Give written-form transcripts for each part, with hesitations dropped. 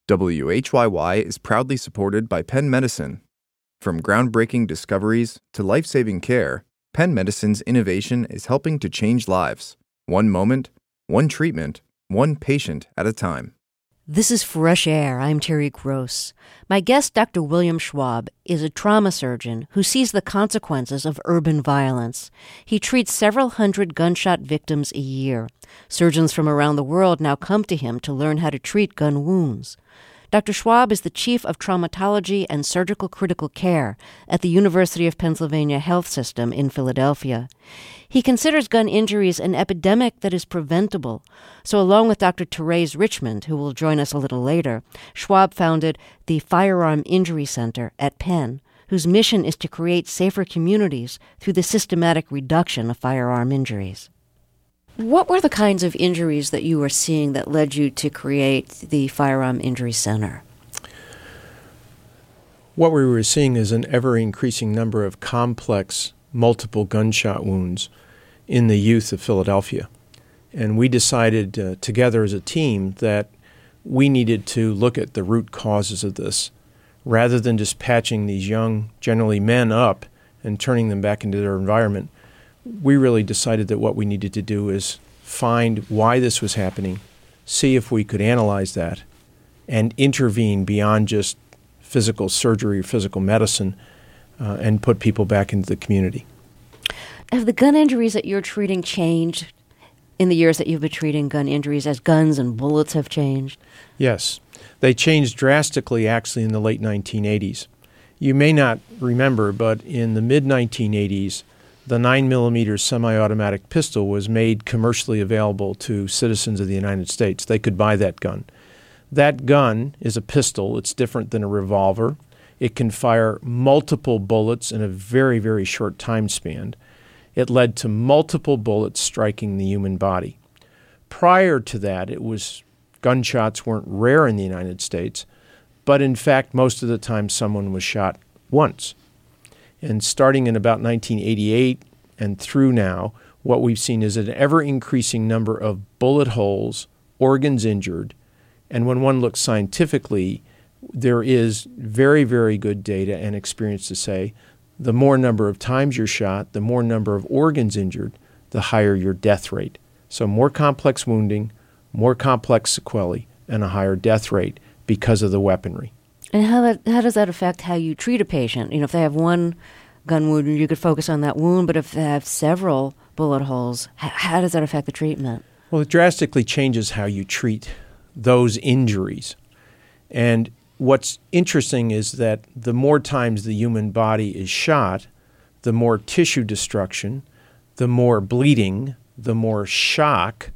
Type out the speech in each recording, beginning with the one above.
WHYY is proudly supported by Penn Medicine. From groundbreaking discoveries to life-saving care, Penn Medicine's innovation is helping to change lives. One moment, one treatment, one patient at a time. This is Fresh Air. I'm Terry Gross. My guest, Dr. William Schwab, is a trauma surgeon who sees the consequences of urban violence. He treats several hundred gunshot victims a year. Surgeons from around the world now come to him to learn how to treat gun wounds. Dr. Schwab is the chief of traumatology and surgical critical care at the University of Pennsylvania Health System in Philadelphia. He considers gun injuries an epidemic that is preventable. So along with Dr. Therese Richmond, who will join us a little later, Schwab founded the Firearm Injury Center at Penn, whose mission is to create safer communities through the systematic reduction of firearm injuries. What were the kinds of injuries that you were seeing that led you to create the Firearm Injury Center? What we were seeing is an ever-increasing number of complex multiple gunshot wounds in the youth of Philadelphia. And we decided together as a team that we needed to look at the root causes of this. Rather than just patching these young, generally men, up and turning them back into their environment, we really decided that what we needed to do is find why this was happening, see if we could analyze that, and intervene beyond just physical surgery or physical medicine, and put people back into the community. Have the gun injuries that you're treating changed in the years that you've been treating gun injuries as guns and bullets have changed? Yes. They changed drastically actually in the late 1980s. You may not remember, but in the mid-1980s, the 9mm semi-automatic pistol was made commercially available to citizens of the United States. They could buy that gun. That gun is a pistol. It's different than a revolver. It can fire multiple bullets in a very, very short time span. It led to multiple bullets striking the human body. Prior to that, gunshots weren't rare in the United States, but in fact, most of the time someone was shot once. And starting in about 1988 and through now, what we've seen is an ever-increasing number of bullet holes, organs injured, and when one looks scientifically, there is very, very good data and experience to say the more number of times you're shot, the more number of organs injured, the higher your death rate. So more complex wounding, more complex sequelae, and a higher death rate because of the weaponry. And how does that affect how you treat a patient? If they have one gun wound, you could focus on that wound, but if they have several bullet holes, how does that affect the treatment? Well, it drastically changes how you treat those injuries. And what's interesting is that the more times the human body is shot, the more tissue destruction, the more bleeding, the more shock,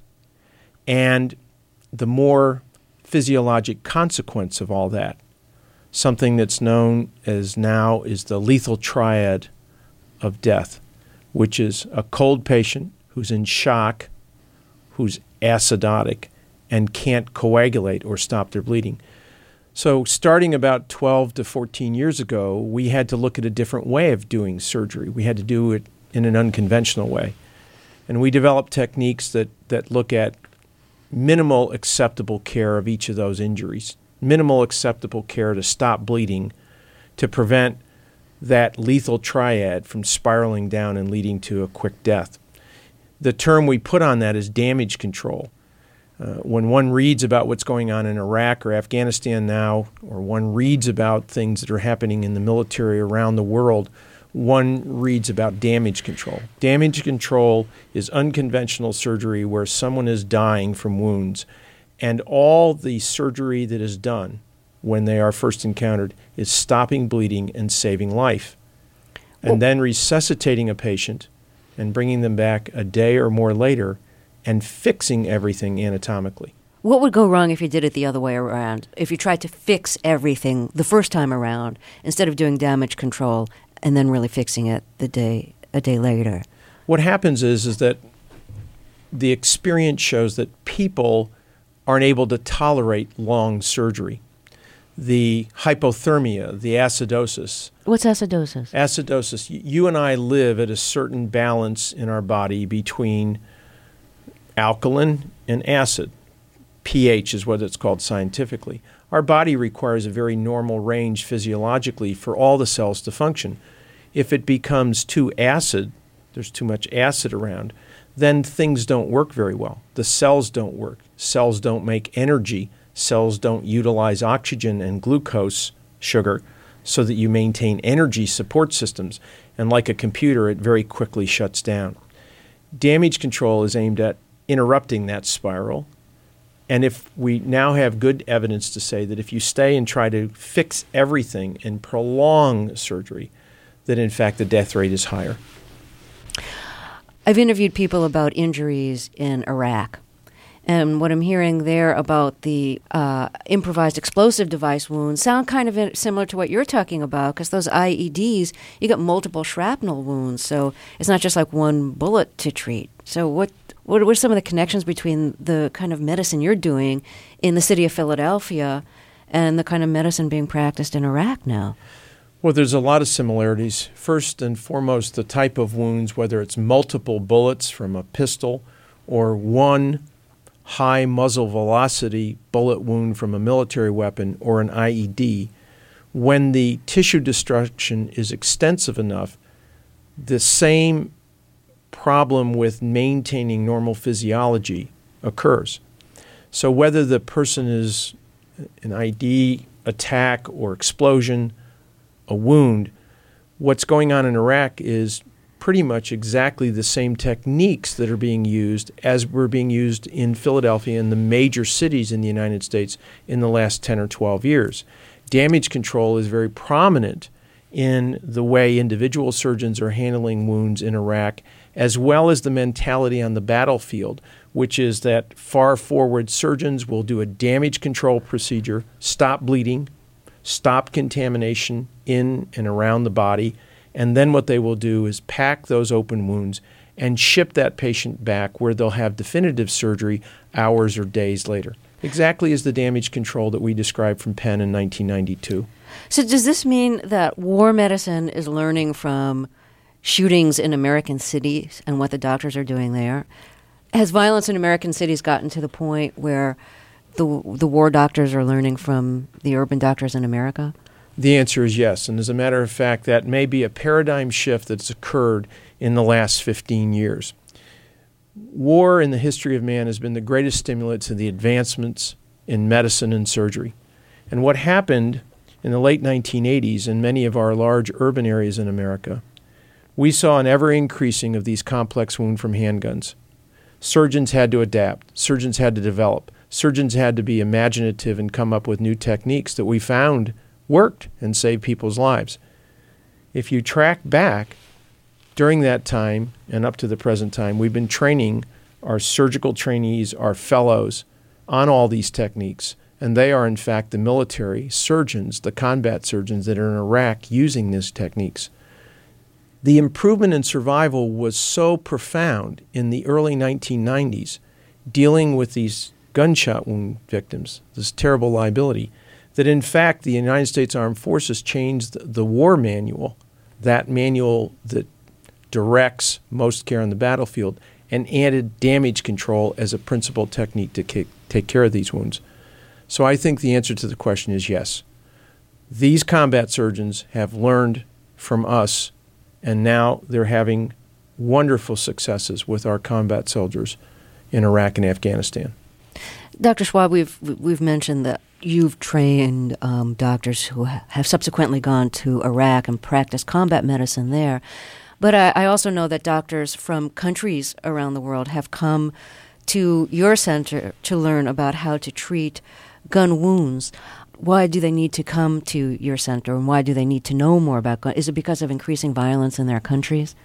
and the more physiologic consequence of all that. Something that's known as now is the lethal triad of death, which is a cold patient who's in shock, who's acidotic, and can't coagulate or stop their bleeding. So starting about 12 to 14 years ago, we had to look at a different way of doing surgery. We had to do it in an unconventional way. And we developed techniques that look at minimal acceptable care of each of those injuries, minimal acceptable care to stop bleeding, to prevent that lethal triad from spiraling down and leading to a quick death. The term we put on that is damage control. When one reads about what's going on in Iraq or Afghanistan now, or one reads about things that are happening in the military around the world, one reads about damage control. Damage control is unconventional surgery where someone is dying from wounds, and all the surgery that is done when they are first encountered is stopping bleeding and saving life, and then resuscitating a patient and bringing them back a day or more later and fixing everything anatomically. What would go wrong if you did it the other way around? If you tried to fix everything the first time around instead of doing damage control and then really fixing it a day later? What happens is that the experience shows that people aren't able to tolerate long surgery. The hypothermia, the acidosis. What's acidosis? Acidosis. You and I live at a certain balance in our body between alkaline and acid. pH is what it's called scientifically. Our body requires a very normal range physiologically for all the cells to function. If it becomes too acid, there's too much acid around, then things don't work very well. The cells don't work. Cells don't make energy. Cells don't utilize oxygen and glucose, sugar, so that you maintain energy support systems. And like a computer, it very quickly shuts down. Damage control is aimed at interrupting that spiral. And if we now have good evidence to say that if you stay and try to fix everything and prolong surgery, that in fact the death rate is higher. I've interviewed people about injuries in Iraq. And what I'm hearing there about the improvised explosive device wounds sound kind of similar to what you're talking about, because those IEDs, you get multiple shrapnel wounds. So it's not just like one bullet to treat. So what are some of the connections between the kind of medicine you're doing in the city of Philadelphia and the kind of medicine being practiced in Iraq now? Well, there's a lot of similarities. First and foremost, the type of wounds, whether it's multiple bullets from a pistol or one high muzzle velocity bullet wound from a military weapon or an IED, when the tissue destruction is extensive enough, the same problem with maintaining normal physiology occurs. So whether the person is an IED attack or explosion, a wound, what's going on in Iraq is pretty much exactly the same techniques that are being used as were being used in Philadelphia and the major cities in the United States in the last 10 or 12 years. Damage control is very prominent in the way individual surgeons are handling wounds in Iraq, as well as the mentality on the battlefield, which is that far forward surgeons will do a damage control procedure, stop bleeding, stop contamination in and around the body, and then what they will do is pack those open wounds and ship that patient back where they'll have definitive surgery hours or days later. Exactly as the damage control that we described from Penn in 1992. So does this mean that war medicine is learning from shootings in American cities and what the doctors are doing there? Has violence in American cities gotten to the point where the war doctors are learning from the urban doctors in America? The answer is yes. And as a matter of fact, that may be a paradigm shift that's occurred in the last 15 years. War in the history of man has been the greatest stimulant to the advancements in medicine and surgery. And what happened in the late 1980s in many of our large urban areas in America, we saw an ever-increasing of these complex wounds from handguns. Surgeons had to adapt. Surgeons had to develop. Surgeons had to be imaginative and come up with new techniques that we found worked and saved people's lives. If you track back, during that time and up to the present time, we've been training our surgical trainees, our fellows, on all these techniques. And they are, in fact, the military surgeons, the combat surgeons that are in Iraq using these techniques. The improvement in survival was so profound in the early 1990s, dealing with these gunshot wound victims, this terrible liability, that in fact the United States Armed Forces changed the war manual, that manual that directs most care on the battlefield, and added damage control as a principal technique to take care of these wounds. So I think the answer to the question is yes. These combat surgeons have learned from us, and now they're having wonderful successes with our combat soldiers in Iraq and Afghanistan. Dr. Schwab, we've mentioned that you've trained doctors who have subsequently gone to Iraq and practiced combat medicine there. But I also know that doctors from countries around the world have come to your center to learn about how to treat gun wounds. Why do they need to come to your center, and why do they need to know more about guns? Is it because of increasing violence in their countries?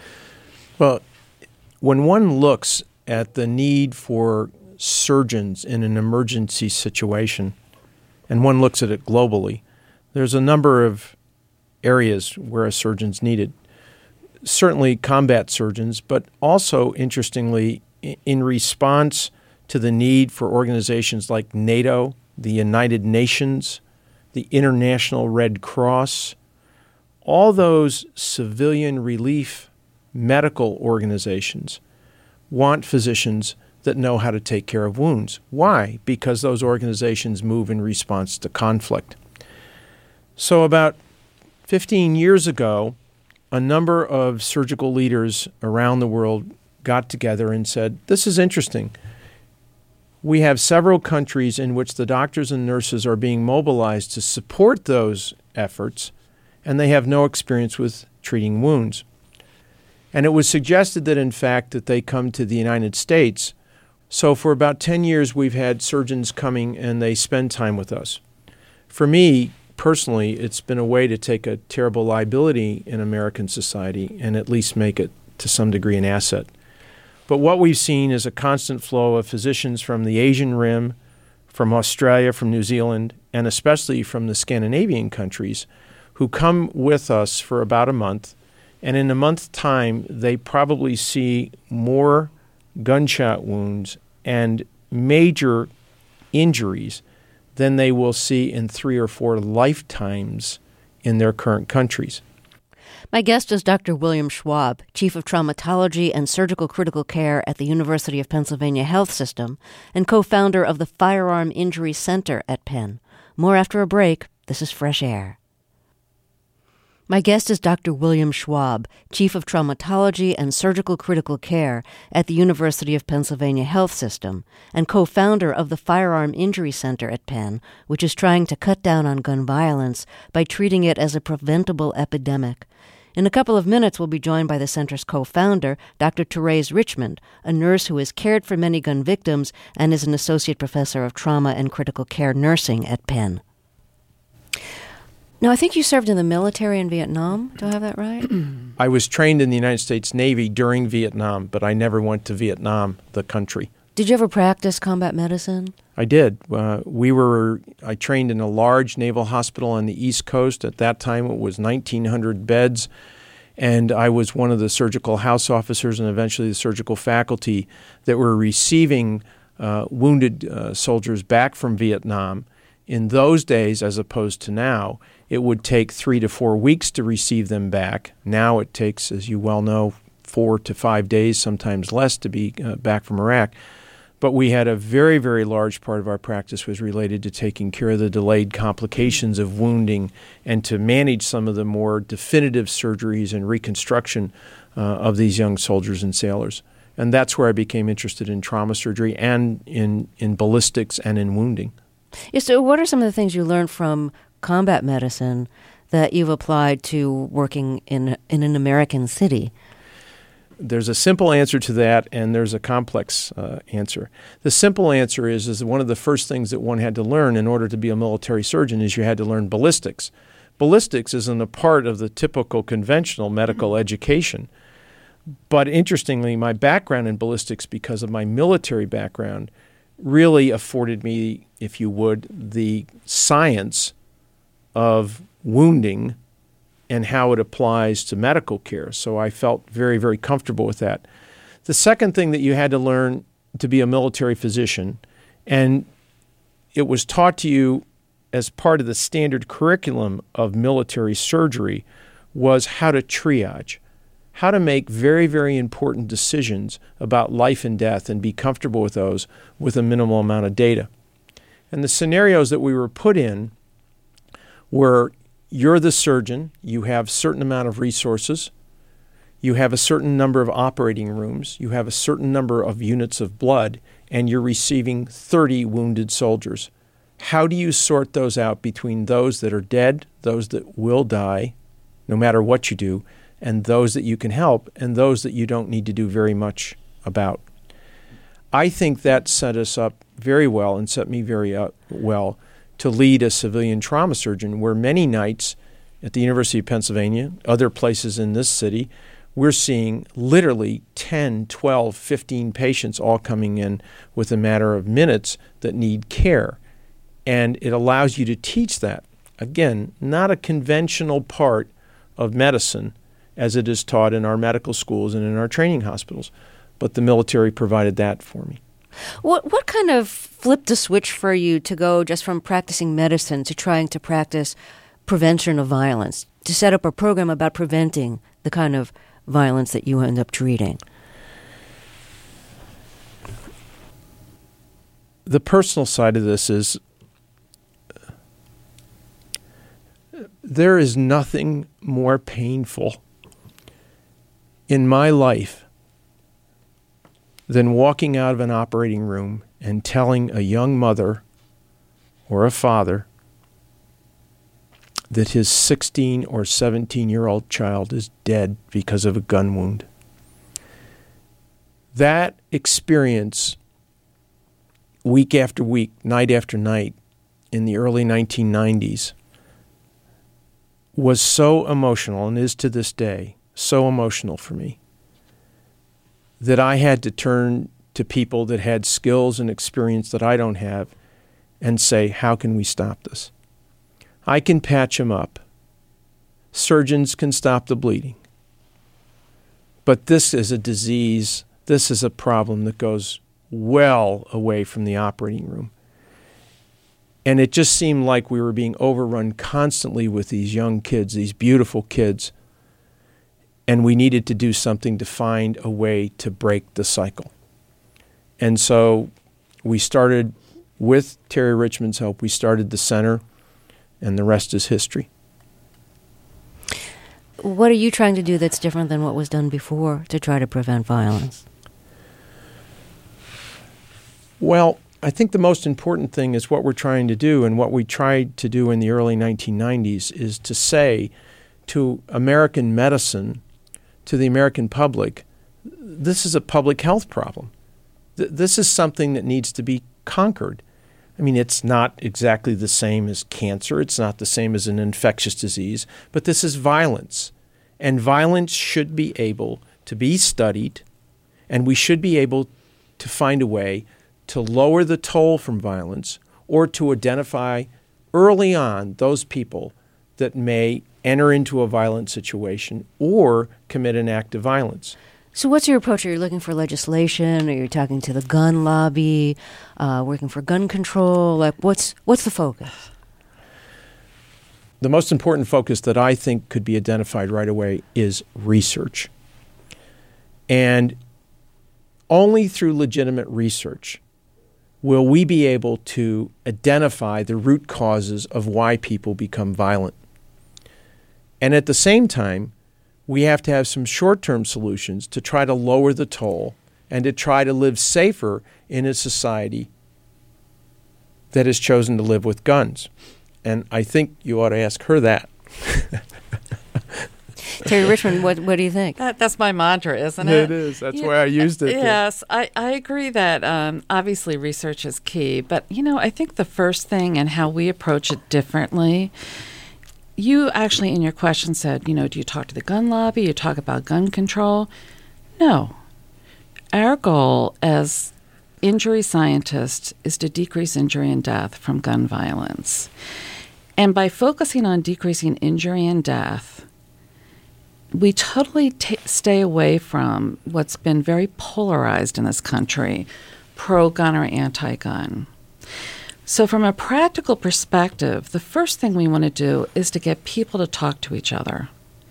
Well, when one looks at the need for surgeons in an emergency situation, and one looks at it globally, there's a number of areas where a surgeon's needed. Certainly combat surgeons, but also, interestingly, in response to the need for organizations like NATO, the United Nations, the International Red Cross, all those civilian relief medical organizations want physicians that know how to take care of wounds. Why? Because those organizations move in response to conflict. So about 15 years ago, a number of surgical leaders around the world got together and said, this is interesting. We have several countries in which the doctors and nurses are being mobilized to support those efforts, and they have no experience with treating wounds. And it was suggested that, in fact, that they come to the United States. So for about 10 years, we've had surgeons coming and they spend time with us. For me, personally, it's been a way to take a terrible liability in American society and at least make it to some degree an asset. But what we've seen is a constant flow of physicians from the Asian Rim, from Australia, from New Zealand, and especially from the Scandinavian countries, who come with us for about a month. And in a month's time, they probably see more gunshot wounds and major injuries than they will see in 3 or 4 lifetimes in their current countries. My guest is Dr. William Schwab, Chief of Traumatology and Surgical Critical Care at the University of Pennsylvania Health System and co-founder of the Firearm Injury Center at Penn. More after a break. This is Fresh Air. My guest is Dr. William Schwab, Chief of Traumatology and Surgical Critical Care at the University of Pennsylvania Health System and co-founder of the Firearm Injury Center at Penn, which is trying to cut down on gun violence by treating it as a preventable epidemic. In a couple of minutes, we'll be joined by the center's co-founder, Dr. Therese Richmond, a nurse who has cared for many gun victims and is an associate professor of trauma and critical care nursing at Penn. Now, I think you served in the military in Vietnam. Do I have that right? I was trained in the United States Navy during Vietnam, but I never went to Vietnam, the country. Did you ever practice combat medicine? I did. I trained in a large naval hospital on the East Coast. At that time, it was 1,900 beds, and I was one of the surgical house officers and eventually the surgical faculty that were receiving wounded soldiers back from Vietnam. In those days, as opposed to now, it would take 3 to 4 weeks to receive them back. Now it takes, as you well know, 4 to 5 days, sometimes less, to be back from Iraq. But we had a very, very large part of our practice was related to taking care of the delayed complications of wounding and to manage some of the more definitive surgeries and reconstruction of these young soldiers and sailors. And that's where I became interested in trauma surgery and in ballistics and in wounding. Yeah, so what are some of the things you learned from combat medicine that you've applied to working in an American city? There's a simple answer to that, and there's a complex answer. The simple answer is one of the first things that one had to learn in order to be a military surgeon is you had to learn ballistics. Ballistics isn't a part of the typical conventional medical education. But interestingly, my background in ballistics, because of my military background, really afforded me, if you would, the science of wounding and how it applies to medical care. So I felt very, very comfortable with that. The second thing that you had to learn to be a military physician, and it was taught to you as part of the standard curriculum of military surgery, was how to triage, how to make very, very important decisions about life and death and be comfortable with those with a minimal amount of data. And the scenarios that we were put in were, you're the surgeon, you have a certain amount of resources, you have a certain number of operating rooms, you have a certain number of units of blood, and you're receiving 30 wounded soldiers. How do you sort those out between those that are dead, those that will die, no matter what you do, and those that you can help, and those that you don't need to do very much about? I think that set us up very well and set me very well to lead a civilian trauma surgeon, where many nights at the University of Pennsylvania, other places in this city, we're seeing literally 10, 12, 15 patients all coming in with a matter of minutes that need care. And it allows you to teach that. Again, not a conventional part of medicine as it is taught in our medical schools and in our training hospitals, but the military provided that for me. What kind of flipped the switch for you to go just from practicing medicine to trying to practice prevention of violence, to set up a program about preventing the kind of violence that you end up treating? the personal side of this is there is nothing more painful in my life than walking out of an operating room and telling a young mother or a father that his 16 or 17-year-old child is dead because of a gun wound. That experience, week after week, night after night, in the early 1990s, was so emotional, and is to this day so emotional for me, that I had to turn to people that had skills and experience that I don't have and say, how can we stop this? I can patch him up. Surgeons can stop the bleeding. But this is a disease, this is a problem that goes well away from the operating room. And it just seemed like we were being overrun constantly with these young kids, these beautiful kids, and we needed to do something to find a way to break the cycle. And so we started, with Terry Richmond's help, we started the center, and the rest is history. What are you trying to do that's different than what was done before to try to prevent violence? Well, I think the most important thing is what we're trying to do, and what we tried to do in the early 1990s is to say to American medicine, to the American public, this is a public health problem. This is something that needs to be conquered. I mean, it's not exactly the same as cancer. It's not the same as an infectious disease, but this is violence. And violence should be able to be studied, and we should be able to find a way to lower the toll from violence, or to identify early on those people that may enter into a violent situation or commit an act of violence. So what's your approach? Are you looking for legislation? Are you talking to the gun lobby, working for gun control? Like, what's the focus? The most important focus that I think could be identified right away is research. And only through legitimate research will we be able to identify the root causes of why people become violent. And at the same time, we have to have some short-term solutions to try to lower the toll and to try to live safer in a society that has chosen to live with guns. And I think you ought to ask her that. Terry Richmond, what do you think? That's my mantra, isn't it? It is. That's why I used it. Yes, I agree that obviously research is key. But, I think the first thing and how we approach it differently, you actually in your question said, do you talk to the gun lobby? You talk about gun control? No. Our goal as injury scientists is to decrease injury and death from gun violence. And by focusing on decreasing injury and death, we totally stay away from what's been very polarized in this country, pro-gun or anti-gun. So from a practical perspective, the first thing we want to do is to get people to talk to each other.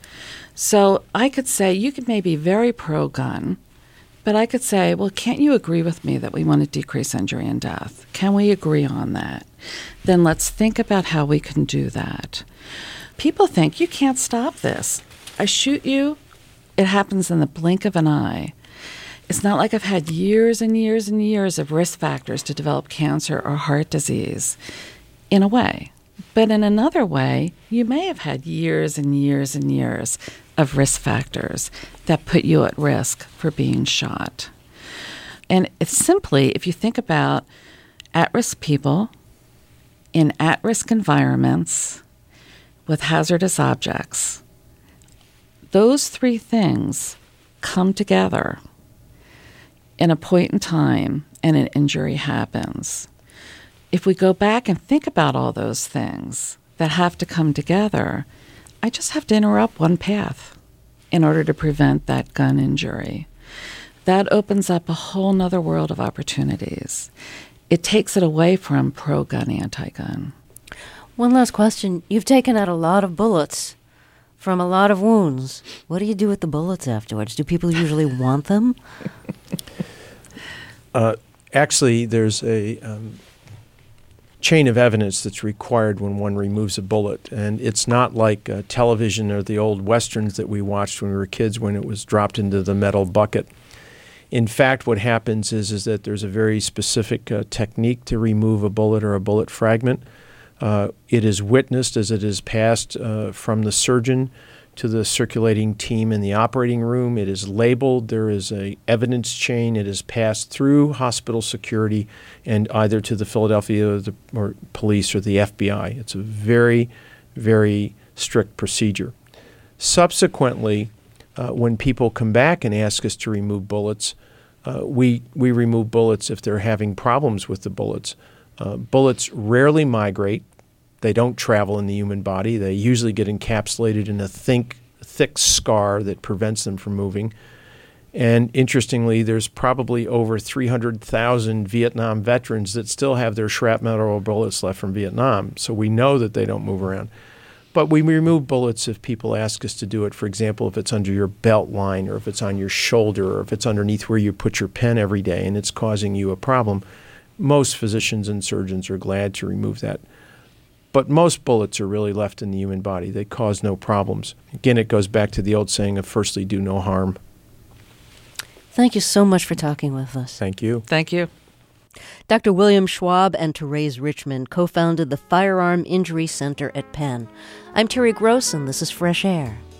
So I could say, you could maybe be very pro-gun, but I could say, well, can't you agree with me that we want to decrease injury and death? Can we agree on that? Then let's think about how we can do that. People think, you can't stop this. I shoot you, it happens in the blink of an eye. It's not like I've had years and years and years of risk factors to develop cancer or heart disease, in a way. But in another way, you may have had years and years and years of risk factors that put you at risk for being shot. And it's simply, if you think about at-risk people in at-risk environments with hazardous objects, those three things come together in a point in time and an injury happens. If we go back and think about all those things that have to come together, I just have to interrupt one path in order to prevent that gun injury. That opens up a whole nother world of opportunities. It takes it away from pro-gun, anti-gun. One last question. You've taken out a lot of bullets from a lot of wounds. What do you do with the bullets afterwards? Do people usually want them? Actually, there's a chain of evidence that's required when one removes a bullet. And it's not like television or the old Westerns that we watched when we were kids when it was dropped into the metal bucket. In fact, what happens is that there's a very specific technique to remove a bullet or a bullet fragment. It is witnessed as it is passed from the surgeon to the circulating team in the operating room. It is labeled. There is a evidence chain. It is passed through hospital security and either to the Philadelphia or police or the FBI. It's a very, very strict procedure. Subsequently, when people come back and ask us to remove bullets, we remove bullets if they're having problems with the bullets. Bullets rarely migrate. They don't travel in the human body. They usually get encapsulated in a thick scar that prevents them from moving. And interestingly, there's probably over 300,000 Vietnam veterans that still have their shrapnel bullets left from Vietnam. So we know that they don't move around. But we remove bullets if people ask us to do it. For example, if it's under your belt line or if it's on your shoulder or if it's underneath where you put your pen every day and it's causing you a problem. Most physicians and surgeons are glad to remove that. But most bullets are really left in the human body. They cause no problems. Again, it goes back to the old saying of firstly do no harm. Thank you so much for talking with us. Thank you. Thank you. Dr. William Schwab and Therese Richmond co-founded the Firearm Injury Center at Penn. I'm Terry Gross, and this is Fresh Air.